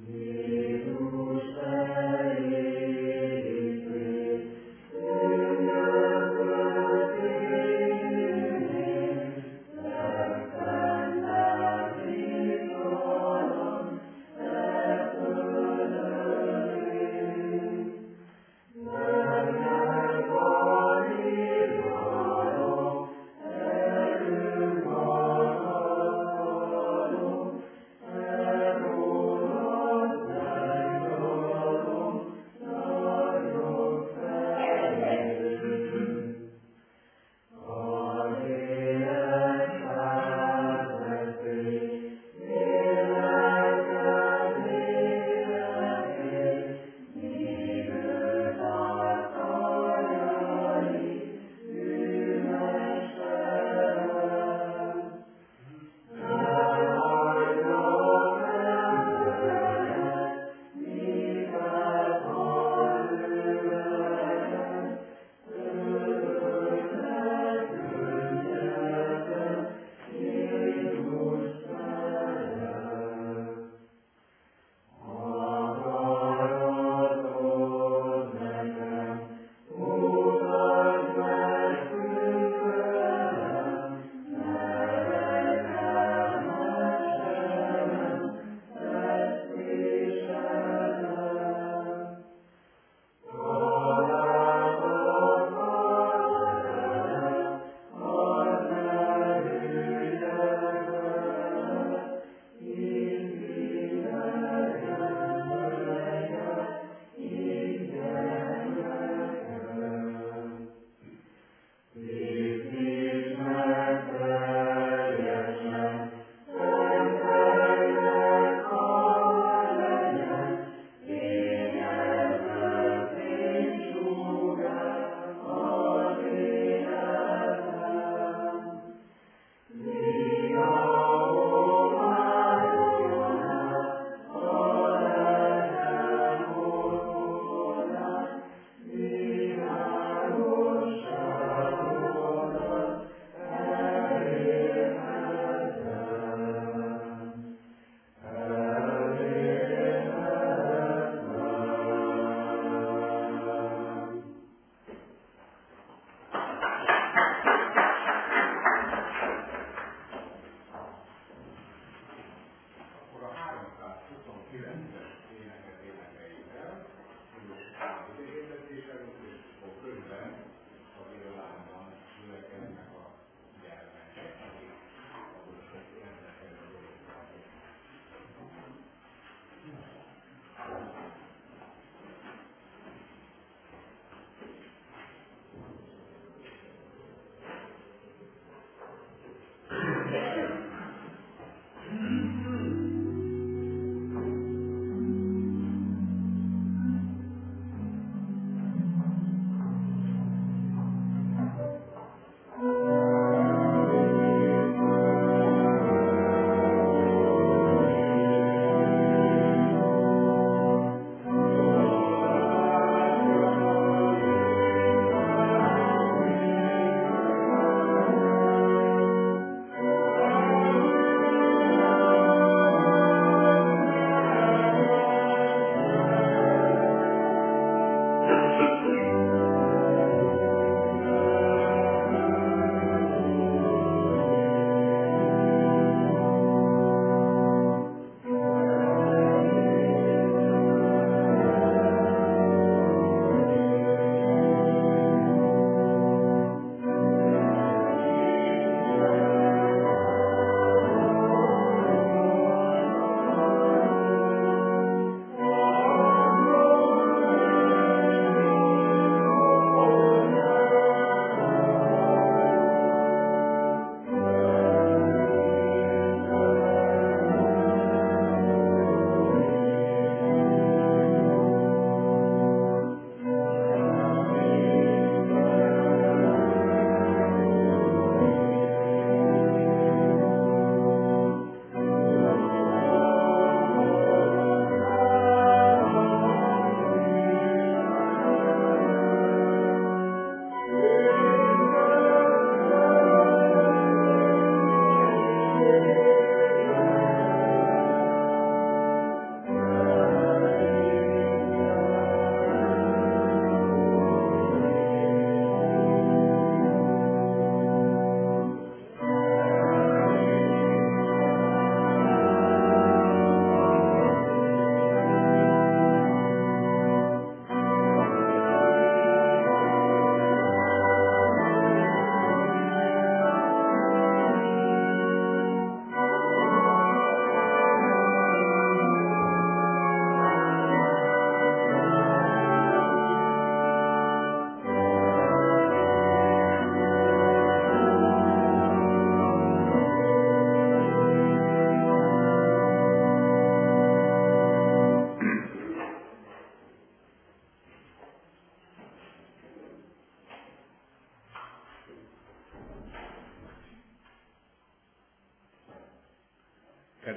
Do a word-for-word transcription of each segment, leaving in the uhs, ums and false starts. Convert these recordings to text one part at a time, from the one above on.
Amen.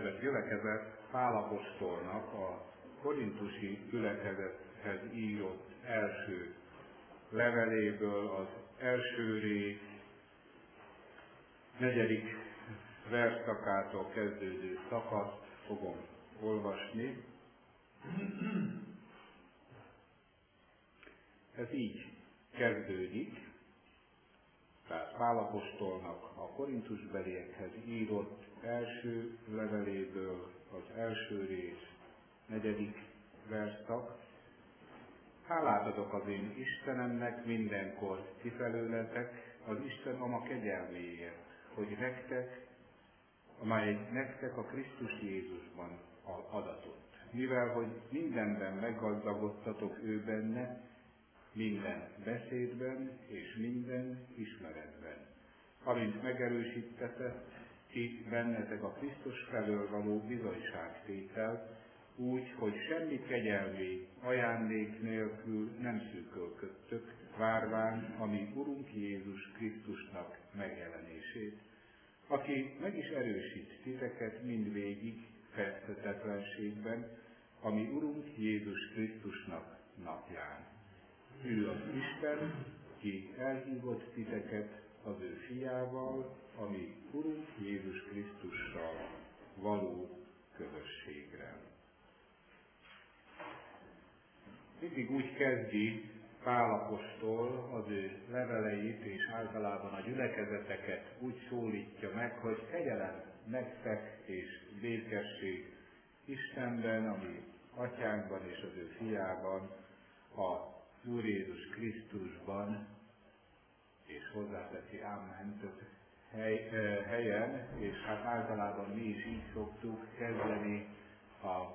kedves gyülekezet, Pál apostolnak a korintusi gyülekezethez írott első leveléből az első rész negyedik versszakától kezdődő szakaszt fogom olvasni. Ez így kezdődik, tehát Pál apostolnak a korintusbeliekhez írott első leveléből az első rész negyedik versszak. Hálát adok az én Istenemnek mindenkor kifelőletek az Isten ama kegyelméért, hogy nektek, amely nektek a Krisztus Jézusban adatott. Mivel, hogy mindenben meggazdagodtatok ő benne, minden beszédben és minden ismeretben. Amint megerősítetett ki bennetek a Krisztus felől való bizonyságtétel, úgy, hogy semmi kegyelmi ajándék nélkül nem szűkölködtök, várván a mi Urunk Jézus Krisztusnak megjelenését, aki meg is erősít titeket mindvégig fejtetetlenségben, a mi Urunk Jézus Krisztusnak napján. Ő az Isten, ki elhívott titeket az ő fiával, a mi Urunk Jézus Krisztussal való közösségre. Mindig úgy kezdi Pál apostol az ő leveleit, és általában a gyülekezeteket úgy szólítja meg, hogy kegyelem nektek és békesség Istenben, ami Atyánkban és az ő fiában, a Úr Jézus Krisztusban, és hozzáteszi ámen több hely, eh, helyen, és hát általában mi is így szoktuk kezdeni a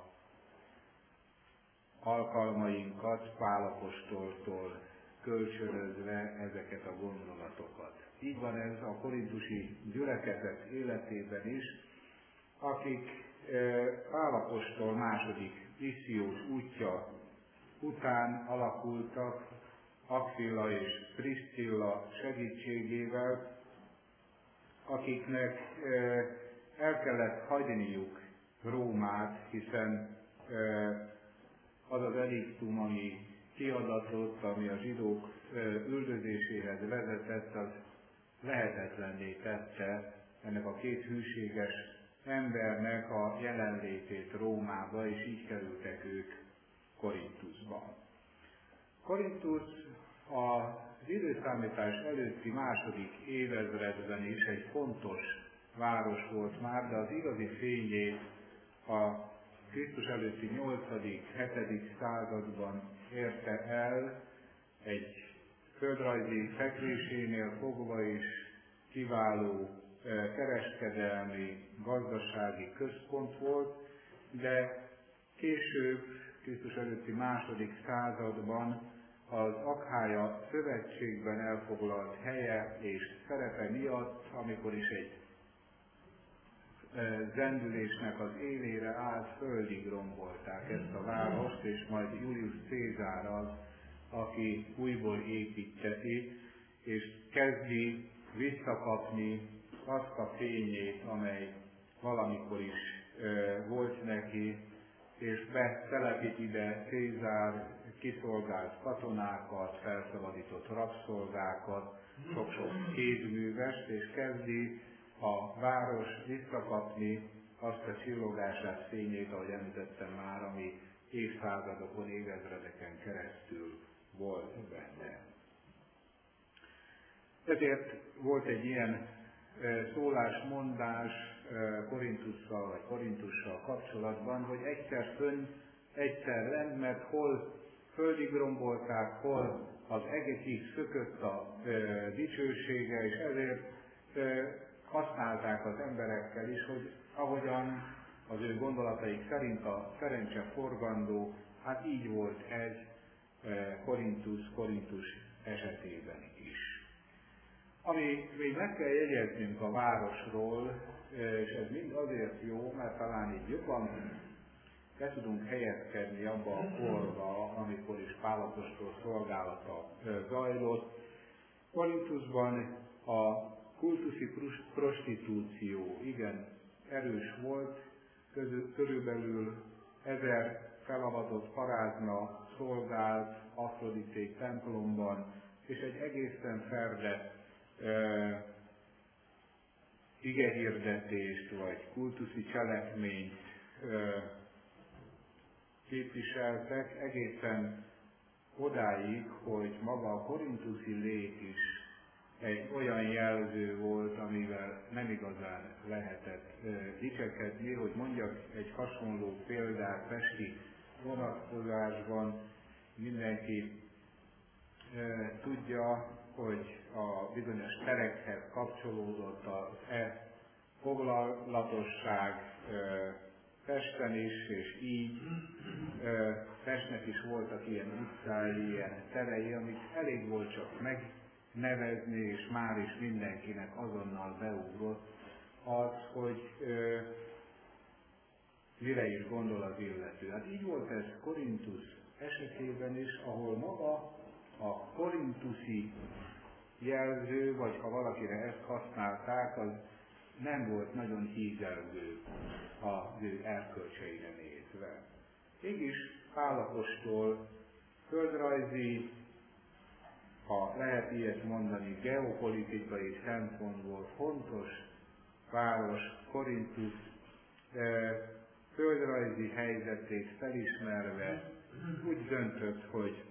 alkalmainkat Pál apostoltól kölcsönözve ezeket a gondolatokat. Így van ez a korintusi gyülekezet életében is, akik eh, Pál apostol második missziós útja után alakultak Aquila és Priscilla segítségével, akiknek el kellett hagyniuk Rómát, hiszen az az ediktum, ami kiadatott, ami a zsidók üldözéséhez vezetett, az lehetetlenné tette ennek a két hűséges embernek a jelenlétét Rómába, és így kerültek ők Korintuszban. Korintusz az időszámítás előtti második évezredben is egy fontos város volt már, de az igazi fényét a Krisztus előtti nyolcadik-hetedik században érte el, egy földrajzi fekvésénél fogva is kiváló kereskedelmi, gazdasági központ volt, de később, Krisztus előtti második században az Akhája szövetségben elfoglalt helye és szerepe miatt, amikor is egy zendülésnek az élére állt, földig rombolták ezt a várost, és majd Julius Cézár az, aki újból építeti, és kezdi visszakapni azt a fényét, amely valamikor is e, volt neki, és betelepít ide Cézár kiszolgált katonákat, felszabadított rabszolgákat, sok-sok kézművest, és kezdi a város visszakapni azt a csillogását, fényét, ahogy említettem már, ami évszázadokon, évezredeken keresztül volt benne. Ezért volt egy ilyen szólásmondás Korintusszal vagy Korintussal kapcsolatban, hogy egyszer fönn, egyszer lent, mert hol földig rombolták, hol az egekig szökött a e, dicsősége, és ezért e, használták az emberekkel is, hogy ahogyan az ő gondolataik szerint a szerencse forgandó, hát így volt ez e, Korintusz, Korintus esetében is. Ami még meg kell jegyeznünk a városról, és ez mind azért jó, mert talán így jobban be tudunk helyezkedni abba a korba, amikor is Pál apostol szolgálata zajlott. Korintuszban a kultuszi prostitúció igen erős volt, közül, körülbelül ezer felavatott parázna szolgált Afroditék templomban, és egy egészen ferde e, igehirdetést vagy kultuszi cselekményt e, képviseltek, egészen odáig, hogy maga a korintuszi lét is egy olyan jelző volt, amivel nem igazán lehetett e, dicsekedni, hogy mondjak egy hasonló példát pesti vonatkozásban. Mindenki e, tudja, hogy a bizonyos terekhez kapcsolódott az e foglalatosság e, Pesten is, és így e, Pestnek is voltak ilyen utcái, ilyen terei, amit elég volt csak megnevezni, és már is mindenkinek azonnal beugrott az, hogy e, mire is gondol az illető. Hát így volt ez Korintusz esetében is, ahol maga a korintuszi jelző, vagy ha valakire ezt használták, az nem volt nagyon hízelgő az ő erkölcseire nézve. Mégis Pál apostol földrajzi, ha lehet ilyet mondani, geopolitikai szempontból fontos város Korintusz földrajzi helyzetét felismerve úgy döntött, hogy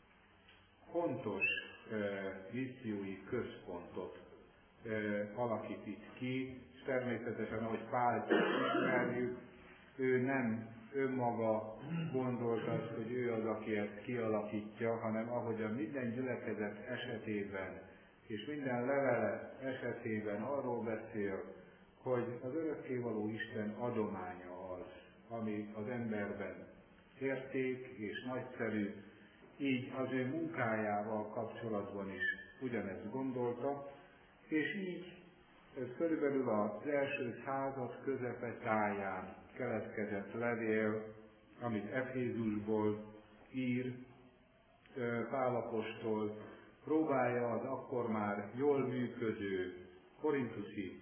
fontos missziói központot alakít itt ki, és természetesen, ahogy Pált ismerjük, ő nem önmaga gondolta azt, hogy ő az, aki ezt kialakítja, hanem ahogyan minden gyülekezet esetében és minden levele esetében arról beszél, hogy az örökkévaló Isten adománya az, ami az emberben érték és nagyszerű, így az ő munkájával kapcsolatban is ugyanezt gondolta, és így ez körülbelül az első század közepetáján keletkezett levél, amit Efézusból ír Pál apostol, próbálja az akkor már jól működő korintuszi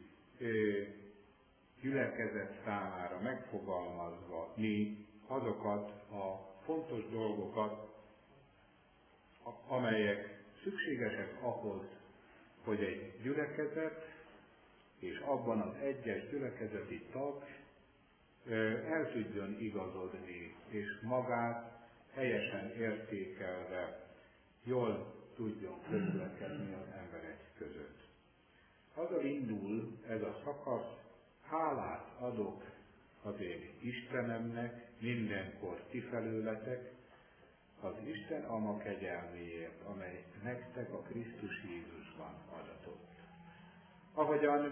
gyülekezet számára megfogalmazva mi azokat a fontos dolgokat, amelyek szükségesek ahhoz, hogy egy gyülekezet és abban az egyes gyülekezeti tag el tudjon igazodni, és magát helyesen értékelve jól tudjon közlekedni az emberek között. Azzal indul ez a szakasz, hálát adok az én Istenemnek mindenkor ti felőletek, az Isten ama kegyelméért, amely nektek a Krisztus Jézusban adatott. Ahogyan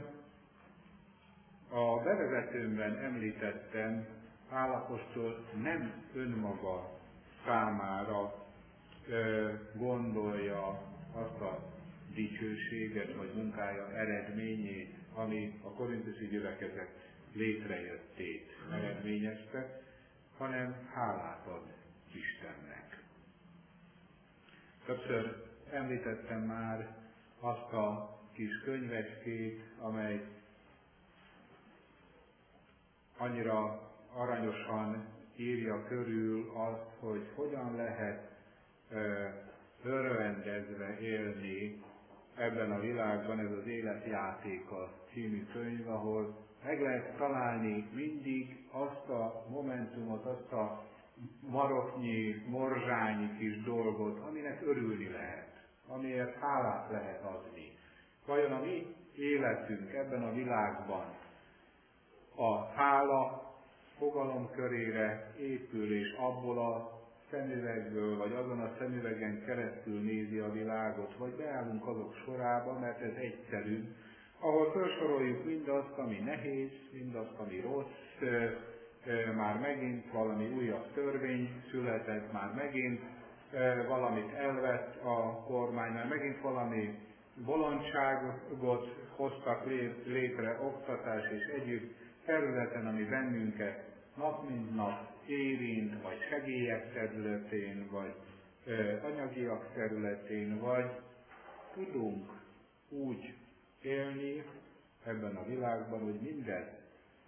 a bevezetőmben említettem, Pál apostol nem önmaga számára ö, gondolja azt a dicsőséget vagy munkája eredményét, ami a korintuszi gyülekezet létrejöttét eredményezte, hanem hálát ad Istennek. Többször említettem már azt a kis könyvecskét, amely annyira aranyosan írja körül azt, hogy hogyan lehet ö, örvendezve élni ebben a világban, ez az Életjátéka című könyv, ahol meg lehet találni mindig azt a momentumot, azt a maroknyi, morzsányi kis dolgot, aminek örülni lehet, amiért hálát lehet adni. Vajon a mi életünk ebben a világban a hála fogalomkörére épül, és abból a szemüvegből, vagy azon a szemüvegen keresztül nézi a világot, vagy beállunk azok sorába, mert ez egyszerű, ahol felsoroljuk mindazt, ami nehéz, mindazt, ami rossz, már megint valami újabb törvény született, már megint valamit elvett a kormány, már megint valami bolondságot hoztak létre, oktatás és együtt területen, ami bennünket nap mint nap érint, vagy segélyek területén, vagy ö, anyagiak területén, vagy tudunk úgy élni ebben a világban, hogy minden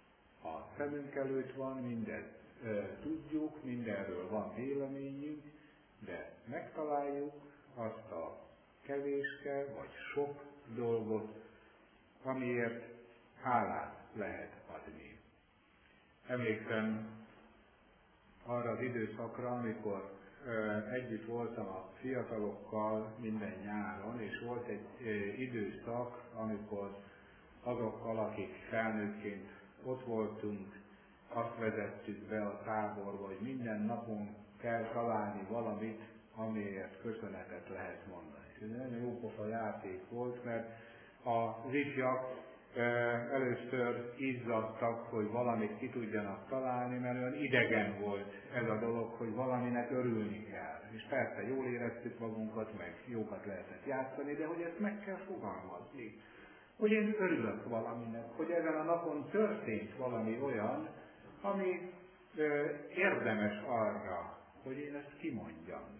a szemünk előtt van, mindezt e, tudjuk, mindenről van véleményünk, de megtaláljuk azt a kevéske vagy sok dolgot, amiért hálát lehet adni. Emlékszem arra az időszakra, amikor ö, együtt voltam a fiatalokkal minden nyáron, és volt egy ö, időszak, amikor azokkal, akik felnőttként ott voltunk, azt vezettük be a táborba, hogy minden napon kell találni valamit, amiért köszönetet lehet mondani. Ez nagyon jó pofa játék volt, mert az ifjak e, először izzadtak, hogy valamit ki tudjanak találni, mert olyan idegen volt ez a dolog, hogy valaminek örülni kell. És persze jól éreztük magunkat, meg jókat lehetett játszani, de hogy ezt meg kell fogalmazni. Hogy én örülök valaminek, hogy ezen a napon történt valami olyan, ami e, érdemes arra, hogy én ezt kimondjam.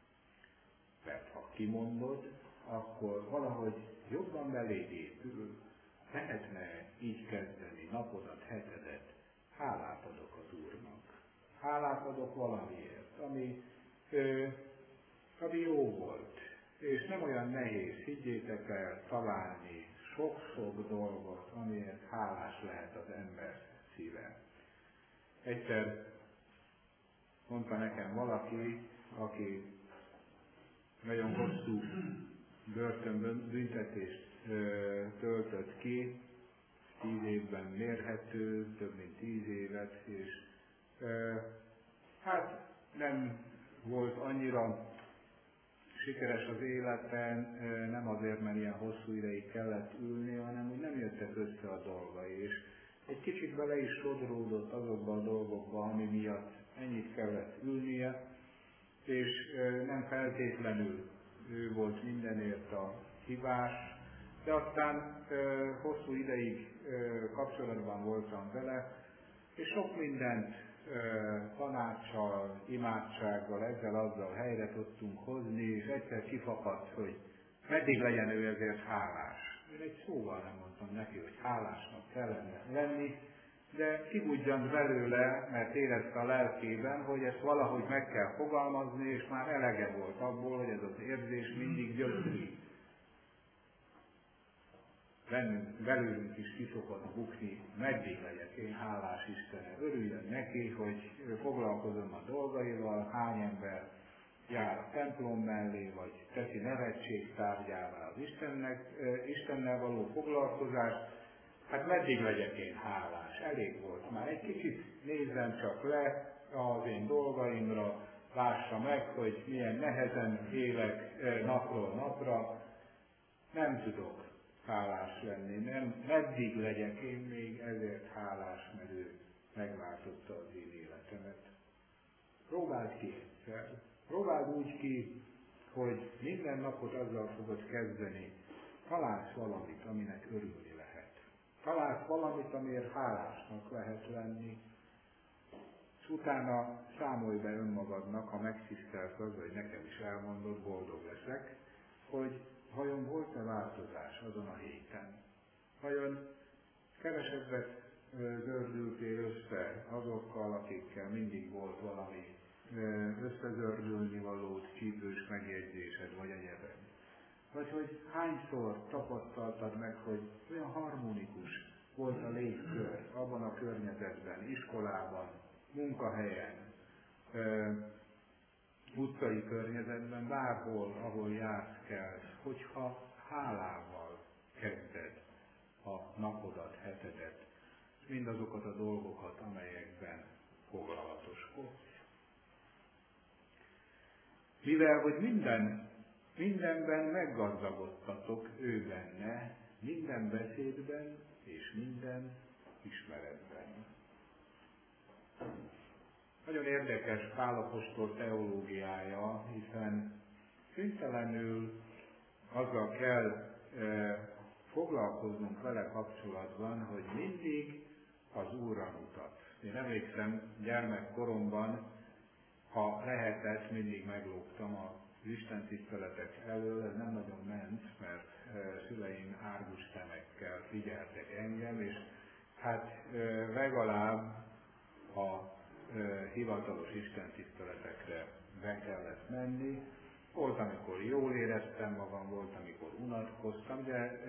Mert ha kimondod, akkor valahogy jobban beléd épül, lehetne így kezdeni napodat, hetedet. Hálát adok az Úrnak. Hálát adok valamiért, ami, ö, ami jó volt. És nem olyan nehéz, higgyétek el, találni sok-sok dolgot, amiért hálás lehet az ember szíve. Egyszer mondta nekem valaki, aki nagyon hosszú börtönbüntetést töltött ki, tíz évben mérhető, több mint tíz évet, és e, hát nem volt annyira sikeres az életen, e, nem azért, mert ilyen hosszú ideig kellett ülni, hanem úgy nem jöttek össze a dolgai, és egy kicsit bele is sodródott azokba a dolgokba, ami miatt ennyit kellett ülnie, és e, nem feltétlenül ő volt mindenért a hibás, de aztán e, hosszú ideig e, kapcsolatban voltam vele, és sok mindent e, tanácssal, imádsággal, ezzel-azzal helyre tudtunk hozni, és egyszer kifakadt, hogy meddig legyen ő ezért hálás. Én egy szóval nem mondtam neki, hogy hálásnak kellene lenni, de kibudjant belőle, mert érezte a lelkében, hogy ezt valahogy meg kell fogalmazni, és már elege volt abból, hogy ez az érzés mindig gyötri. Bennünk, belőlünk is ki szokott bukni, meddig legyek én hálás Istenem. Örüljön neki, hogy foglalkozom a dolgaival, hány ember jár a templom mellé, vagy teszi nevetség tárgyává az Istennek, Istennel való foglalkozást. Hát meddig legyek én hálás? Elég volt már. Egy kicsit nézzem csak le az én dolgaimra, lássa meg, hogy milyen nehezen élek napról napra. Nem tudok hálás lenni, nem, meddig legyek én még ezért hálás, mert ő megváltotta az én életemet. Próbáld ki egyszer. Próbáld úgy ki, hogy minden napot azzal fogod kezdeni, találsz valamit, aminek örülni lehet. Találsz valamit, amiért hálásnak lehet lenni, és utána számolj be önmagadnak, ha megtisztelsz az, hogy nekem is elmondod, boldog leszek, hogy vajon volt-e változás azon a héten? Vajon kevesebbet zördültél össze azokkal, akikkel mindig volt valami összezördülni valót, csípős megjegyzésed vagy egyebek? Vagy hogy hányszor tapasztaltad meg, hogy olyan harmonikus volt a légkör abban a környezetben, iskolában, munkahelyen, utcai környezetben, bárhol, ahol jársz kell, hogyha hálával kezded a napodat, hetedet, és mindazokat a dolgokat, amelyekben foglalatoskodsz. Mivel, hogy minden, mindenben meggazdagodtatok ő benne, minden beszédben és minden ismeretben. Nagyon érdekes Pál apostol teológiája, hiszen szüntelenül azzal kell e, foglalkoznunk vele kapcsolatban, hogy mindig az Úrra mutat. Én emlékszem, gyermekkoromban, ha lehetett, mindig meglógtam az Isten tiszteletek elől, ez nem nagyon ment, mert e, szüleim árgus szemekkel figyeltek engem, és hát legalább a hivatalos istentiszteletekre be kellett menni. Volt, amikor jól éreztem magam, volt, amikor unatkoztam, de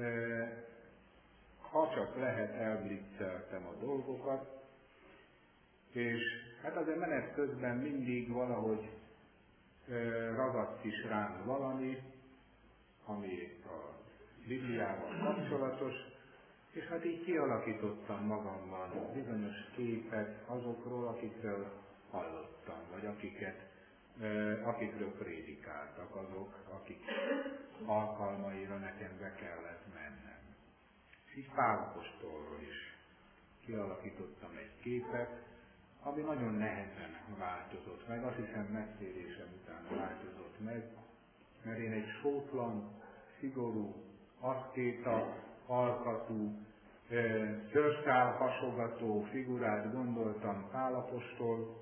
ha csak lehet, elblitzeltem a dolgokat, és hát azért menet közben mindig valahogy ragadt is rám valami, ami a Bibliával kapcsolatos, és hát így kialakítottam magamban bizonyos képet azokról, akikről hallottam, vagy akiket, akikről prédikáltak, azok, akik alkalmaira nekem be kellett mennem. És így Pál apostolról is kialakítottam egy képet, ami nagyon nehezen változott meg, azt hiszem megtérésem után változott meg, mert én egy sótlan, szigorú, aszkéta, alkatú, szőrszál hasogató figurát gondoltam Pál apostol,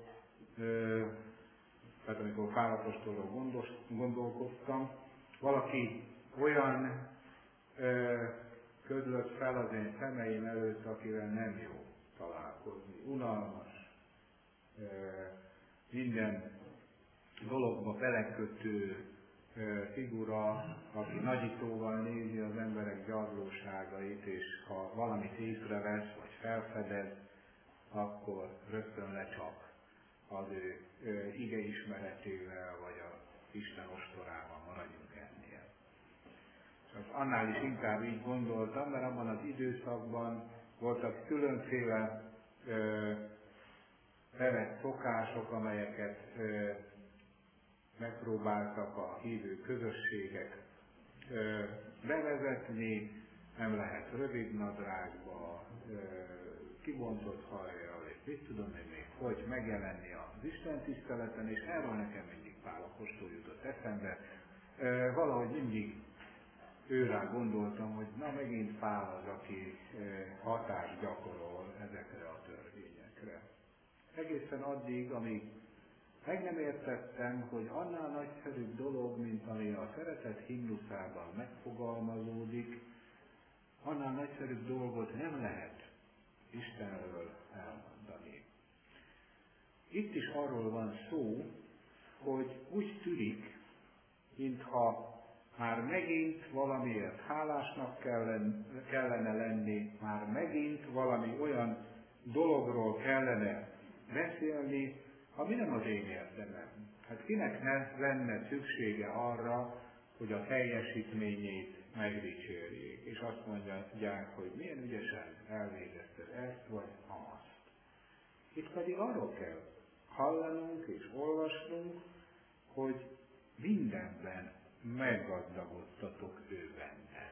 tehát amikor Pál apostolról gondolkoztam, valaki olyan ködlött fel az én szemeim előtt, akivel nem jó találkozni, unalmas, minden dologba belekötő figura, aki nagyítóval nézi az emberek gyarlóságait, és ha valamit észrevesz, vagy felfedez, akkor rögtön lecsap az ő, ő ige ismeretével, vagy a Isten ostorával, maradjunk ennél. És annál is inkább így gondoltam, mert abban az időszakban voltak különféle ö, bevett szokások, amelyeket ö, megpróbáltak a hívő közösségek ö, bevezetni, nem lehet rövid nadrágba, ö, kibontott hajjal, és mit tudom én még, hogy megjelenni az Isten tiszteleten, és erről nekem mindig Pál apostol jutott eszembe. Ö, valahogy mindig őrá gondoltam, hogy na megint Pál az, aki ö, hatást gyakorol ezekre a törvényekre. Egészen addig, amíg meg nem értettem, hogy annál nagyszerűbb dolog, mint ami a szeretet himnuszában megfogalmazódik, annál nagyszerűbb dolgot nem lehet Istenről elmondani. Itt is arról van szó, hogy úgy tűnik, mintha már megint valamiért hálásnak kellene lenni, már megint valami olyan dologról kellene beszélni, ami nem az én érdemem. Hát kinek ne lenne szüksége arra, hogy a teljesítményét megdicsérjék, és azt mondják, hogy milyen ügyesen elvégezted ezt vagy azt. Itt pedig arról kell hallanunk és olvasnunk, hogy mindenben meggazdagodtatok ő benne.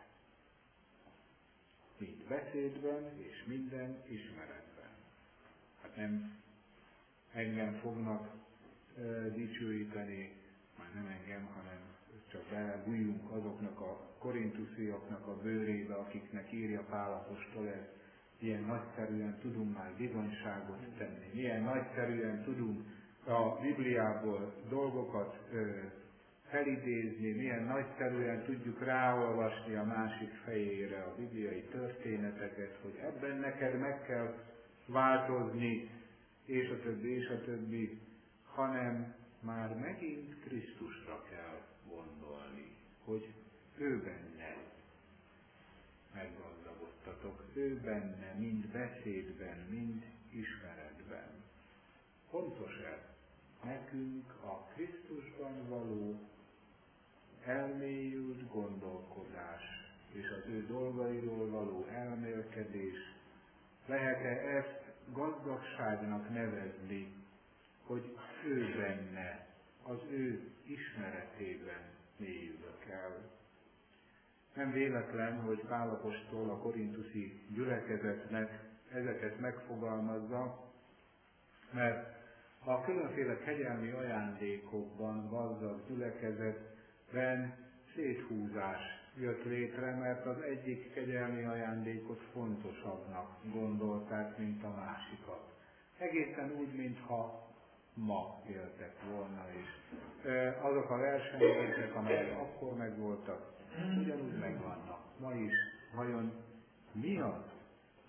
Mind beszédben és minden ismeretben. Hát nem engem fognak e, dicsőíteni, már nem engem, hanem csak belebújjunk azoknak a korintusziaknak a bőrébe, akiknek írja Pál apostol, ez milyen nagyszerűen tudunk már bizonyságot tenni, milyen nagyszerűen tudunk a Bibliából dolgokat e, felidézni, milyen nagyszerűen tudjuk ráolvasni a másik fejére a bibliai történeteket, hogy ebben neked meg kell változni, és a többi, és a többi, hanem már megint Krisztusra kell gondolni, hogy ő benne meggazdagodtatok, ő benne, mind beszédben, mind ismeretben. Fontos ez nekünk a Krisztusban való elmélyült gondolkodás, és az ő dolgairól való elmélkedés. Lehet-e ezt gazdagságnak nevezni, hogy ő benne, az ő ismeretében mélyülök el. Nem véletlen, hogy Pál apostol a korintuszi gyülekezetnek ezeket megfogalmazza, mert a különféle kegyelmi ajándékokban gazdag gyülekezetben széthúzás jött létre, mert az egyik kegyelmi ajándékot fontosabbnak gondolták, mint a másikat. Egészen úgy, mintha ma éltek volna is. Azok a versenyzések, amelyek akkor megvoltak, ugyanúgy megvannak ma is. Vajon mi az,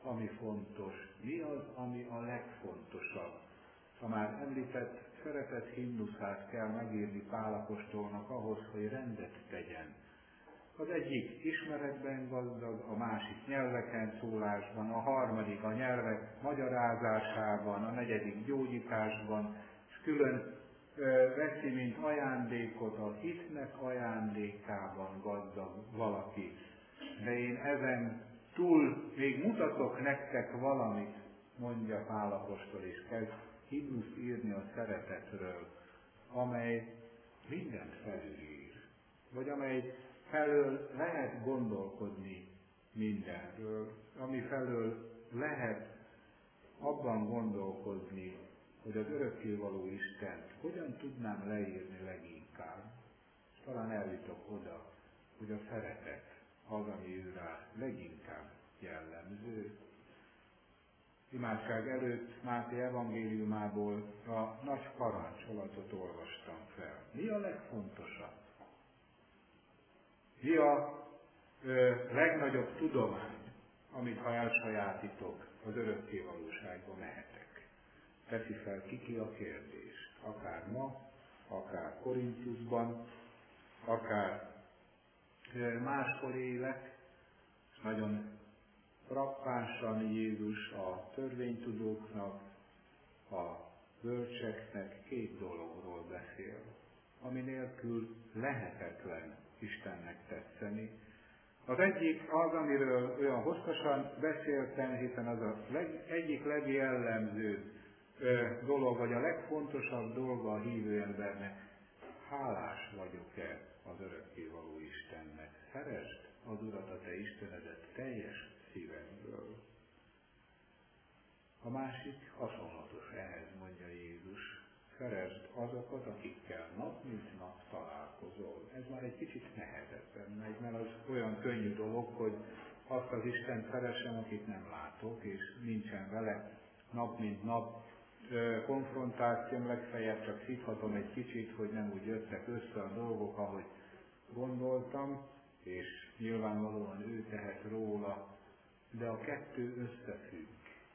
ami fontos, mi az, ami a legfontosabb. A már említett szeretet himnuszát kell megírni Pál apostolnak ahhoz, hogy rendet tegyen. Az egyik ismeretben gazdag, a másik nyelveken szólásban, a harmadik a nyelvek magyarázásában, a negyedik gyógyításban, és külön ö, veszi, mint ajándékot a hitnek ajándékában gazdag valaki. De én ezen túl még mutatok nektek valamit, mondja Pál apostol, és kezd himnuszt írni a szeretetről, amely mindent felülír, vagy amely felől lehet gondolkodni mindenről, ami felől lehet abban gondolkozni, hogy az örökkévaló Istent hogyan tudnám leírni leginkább. És talán eljutok oda, hogy a szeretet az, ami ő rá leginkább jellemző. Imádság előtt Máté evangéliumából a nagy parancsolatot olvastam fel. Mi a legfontosabb? Mi a ö, legnagyobb tudomány, amit ha elsajátítok, az örökkévalóságba mehetek? Teszi fel kiki a kérdést. Akár ma, akár Korintusban, akár ö, máshol élek, és nagyon frappánsan Jézus a törvénytudóknak, a bölcseknek két dologról beszél, ami nélkül lehetetlen Istennek tetszeni. Az egyik az, amiről olyan hosszasan beszéltem, hiszen az a leg, egyik legjellemzőbb ö, dolog, vagy a legfontosabb dolga a hívő embernek. Hálás vagyok-e az örökkévaló Istennek? Szeresd az Urat, a te Istenedet teljes szívedből. A másik hasonlatos ehhez, mondja Jézus. Szeresd azokat, akikkel nap mint nap találkozol. Ez már egy kicsit nehezebben megy, mert az olyan könnyű dolog, hogy azt az Istent szeressem, akit nem látok, és nincsen vele nap mint nap konfrontációm, legfeljebb csak szíthatom egy kicsit, hogy nem úgy jöttek össze a dolgok, ahogy gondoltam, és nyilvánvalóan ő tehet róla, de a kettő összefügg.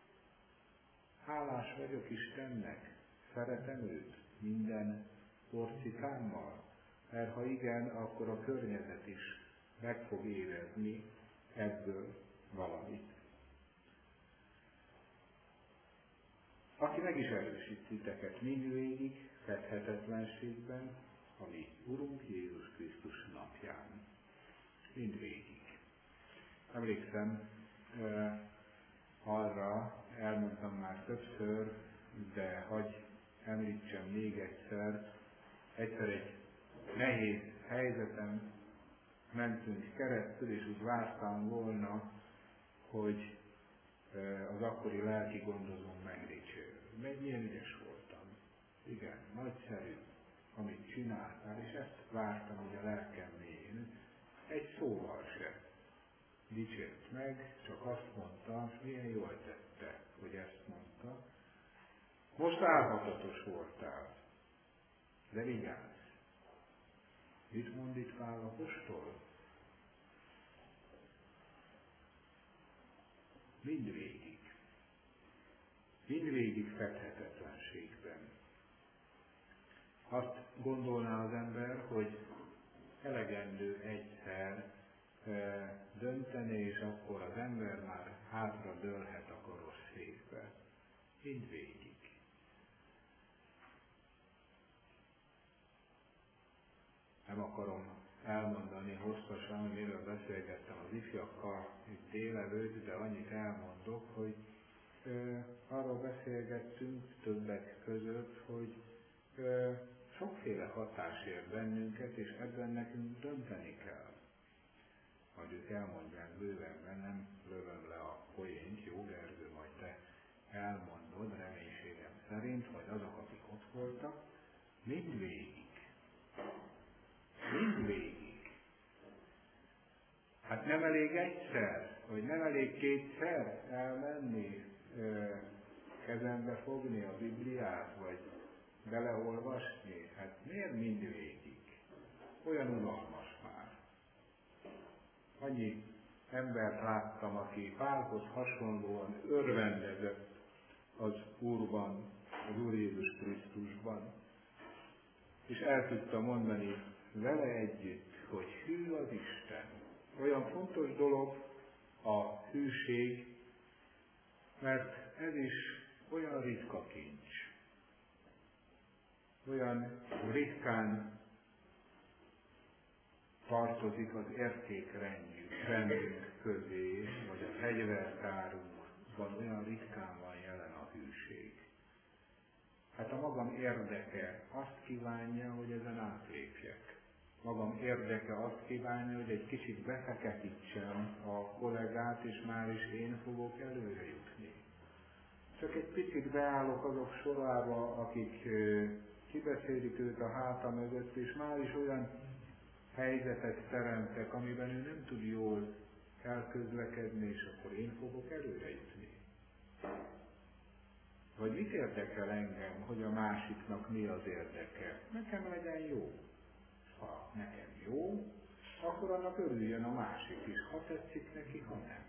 Hálás vagyok Istennek, szeretem őt minden porcikámmal, mert ha igen, akkor a környezet is meg fog érezni ebből valamit. Aki meg is erősít titeket mindvégig, fedhetetlenségben, a mi Urunk Jézus Krisztus napján. Mindvégig. Emlékszem, uh, arra elmondtam már többször, de hagy említsem még egyszer, egyszer egy nehéz helyzeten mentünk keresztül, és úgy vártam volna, hogy uh, az akkori lelki gondozón megdicsérül. Mennyien ügyes voltam. Igen, nagyszerű, amit csináltál, és ezt vártam, hogy a lelkem mélyén. Egy szóval se dicsért meg, csak azt mondta, milyen jól tette, hogy ezt mondta. Most álhatatos voltál, de vigyázz. Mit mond itt Pál apostol? Mindvégig. Mindvégig fedhetetlenségben. Azt gondolná az ember, hogy elegendő egyszer e, dönteni, és akkor az ember már hátra dőlhet a karosszékbe. Mindvégig. Nem akarom elmondani hosszasan, hogy miről beszélgettem az ifjakkal itt délelőtt, de annyit elmondok, hogy ö, arról beszélgettünk többek között, hogy ö, sokféle hatás ér bennünket, és ebben nekünk dönteni kell. Majd ők elmondják bővenben, nem lövöm le a poént, jó Gergő, majd te elmondod reménységem szerint, vagy azok, akik ott voltak, mindvégig. Mindvégig. Hát nem elég egyszer, vagy nem elég kétszer elmenni, ö, kezembe fogni a Bibliát, vagy beleolvasni? Hát miért mindvégig? Olyan unalmas már. Annyi embert láttam, aki Pálhoz hasonlóan örvendezett az Úrban, az Úr Jézus Krisztusban. És el tudta mondani vele együtt, hogy hű az Isten. Olyan fontos dolog a hűség, mert ez is olyan ritka kincs. Olyan ritkán tartozik az értékrendünk közé, vagy a fegyvertárunkban olyan ritkán van jelen a hűség. Hát a magam érdeke azt kívánja, hogy ezen átlépjek. Magam érdeke azt kívánja, hogy egy kicsit befeketítsem a kollégát, és már is én fogok előre jutni. Csak egy picit beállok azok sorába, akik kibeszélik őt a háta mögött, és már is olyan helyzetet teremtek, amiben ő nem tud jól elközlekedni, és akkor én fogok előre jutni. Vagy mit érdekel engem, hogy a másiknak mi az érdeke? Nekem legyen jó. Ha nekem jó, akkor annak örüljön a másik is, ha tetszik neki, ha nem.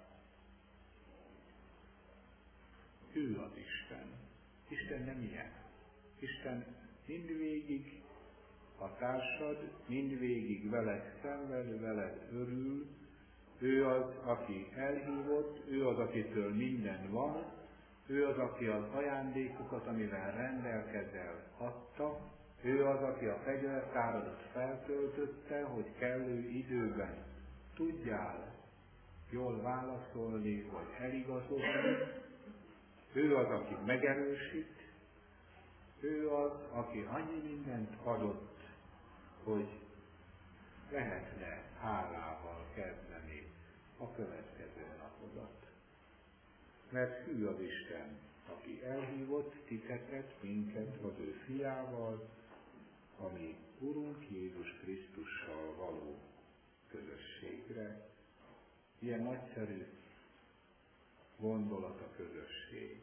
Ő az Isten. Isten nem ilyen. Isten mindvégig a társad, mindvégig veled szenved, veled örül. Ő az, aki elhívott, ő az, akitől minden van, ő az, aki az ajándékokat, amivel rendelkezel, adta, ő az, aki a fegyvertáradat feltöltötte, hogy kellő időben tudjál jól válaszolni, vagy eligazodni. Ő az, aki megerősít, ő az, aki annyi mindent adott, hogy lehetne hálával kezdeni a következő napodat. Mert hű az Isten, aki elhívott titeket, minket az ő fiával, ami Urunk Jézus Krisztussal való közösségre. Ilyen nagyszerű gondolat a közösség.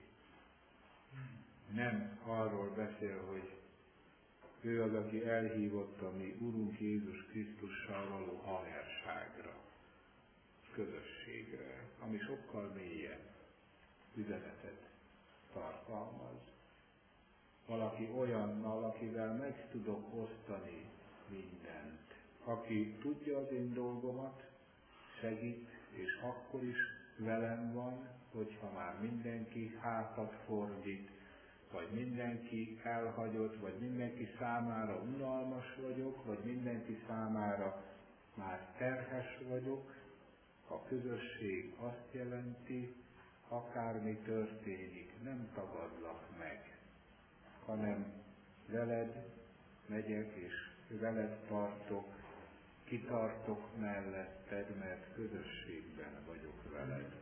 Nem arról beszél, hogy ő az, aki elhívott a mi Urunk Jézus Krisztussal való haverságra, közösségre, ami sokkal mélyebb üzenetet tartalmaz. Valaki olyannal, akivel meg tudok osztani mindent, aki tudja az én dolgomat, segít, és akkor is velem van, hogyha már mindenki hátat fordít, vagy mindenki elhagyott, vagy mindenki számára unalmas vagyok, vagy mindenki számára már terhes vagyok. A közösség azt jelenti, akármi történik, nem tagadlak meg, hanem veled megyek, és veled tartok, kitartok melletted, mert közösségben vagyok veled.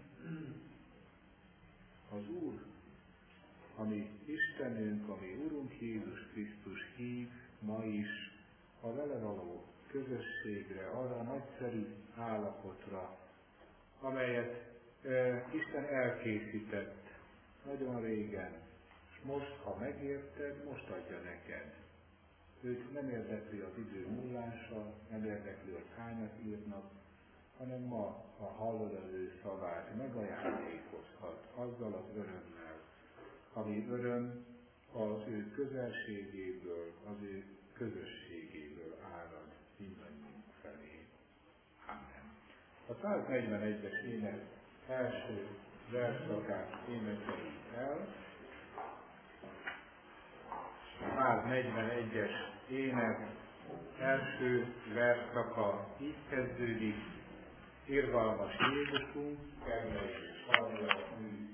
Az Úr, ami Istenünk, ami Urunk Jézus Krisztus hív ma is a vele való közösségre, arra a nagyszerű állapotra, amelyet e, Isten elkészített nagyon régen, és most, ha megérted, most adja neked. Őt nem érdekli az idő múlása, nem érdekli, hogy hányat írnak, hanem ma, ha hallod az ő szavát, megajándékozhat azzal az örömmel, ami öröm az ő közelségéből, az ő közösségéből árad mindannyiunk felé. Amen. A száznegyvenegyes ének első versszakát énekeljük el. A száznegyvenegyes ének első versszaka így kezdődik: Irgalmas Jézusunk, kedves és hallgass